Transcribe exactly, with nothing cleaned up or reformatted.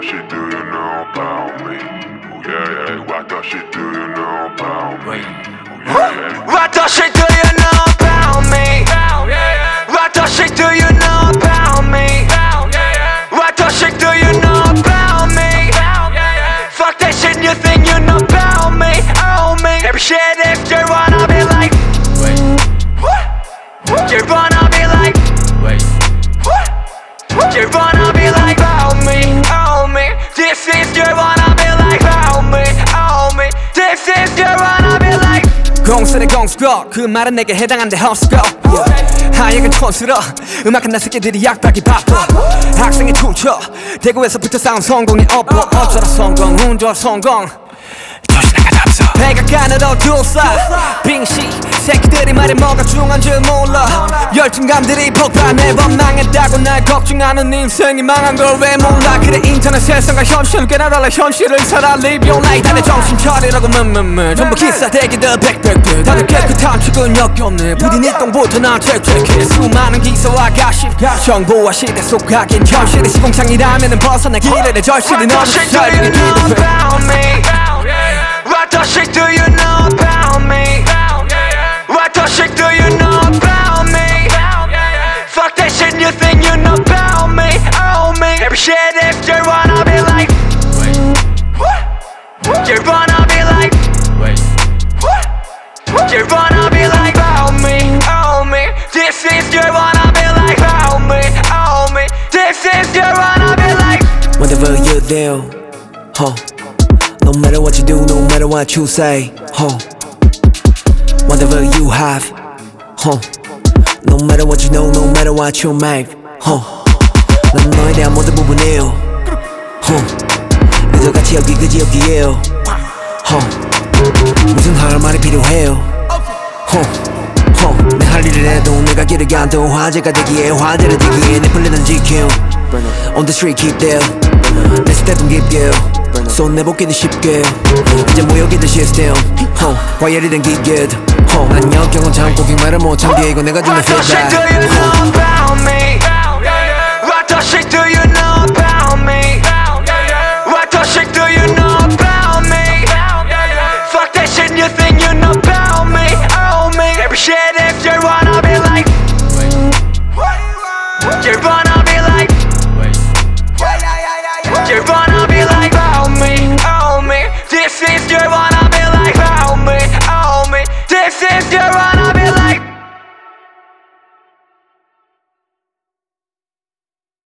shit do you know about me? Oh yeah, yeah, what the shit do you know about me? Oh yeah, yeah. What the shit do you know about me? What the shit do you know about me? What the shit do you know about me? Fuck that shit you think you know about me, oh me. Every shit if you wanna be like, wait, what? You wanna be like, wait, what? You wanna be like, oh me, oh me. This is you wanna be like, oh me, oh me. This is you wanna be like. 공수네 공수고 그 말은 내게 해당한데 헛수고 yeah. 하얘가 촌스러 음악은 나 새끼들이 약박이 바빠 학생의 투처 대구에서부터 싸운 성공의 업보 어쩌다 성공 운 좋아 성공 조신하가 없어 백악관으로 둘러싸 빙시 새끼들이 말이 뭐가 중요한 줄 몰라 열등감들이 폭발해 원망했다고 날 걱정하는 인생이 망한 걸 왜 몰라 그래 인터넷 세상과 현실을 깨달아라 현실을 살아 live your life 다들 정신 차리라고 흠흠흠 전부 기사대기들 백백들 다들 깨끗한 출근력 없네 부디 네 똥부터 나 퇴퇴해 수많은 기사와 가십 정보와 시대 속 하긴 현실의 시공창이라면은 벗어나 길을 내 절실히 너무 살리기 기도해 What the shit do you know about me? What the shit do you know about me? Fuck that shit you think you know about me, oh me. Every shit if you wanna be like, wait, what? You wanna be like, wait, what? You wanna be like, oh me, oh me. This is you wanna be like, oh me, oh me. This is you wanna be like. Whatever you do, huh? No matter what you do, no matter what you say, huh? Whatever you have, huh? No matter what you know, no matter what you make, huh? 난 너에 대한 모든 부분이에요, huh? 그저 같이 여기 그지 여기에요, huh? 무슨 할 말이 필요해요, huh? huh? 내 할 일을 해도 내가 길을 가도 화제가 되기에 화제를 되기에 내 플랜은 지켜. On the street keep there, 내 스텝은 깊게. 손 내보기도 쉽게 이제 모여기도 시스템 과열이 된 기계 난 역경은 참고 그 말을 못 참게 이거 내가 주는 feedback. What the shit do you know about me?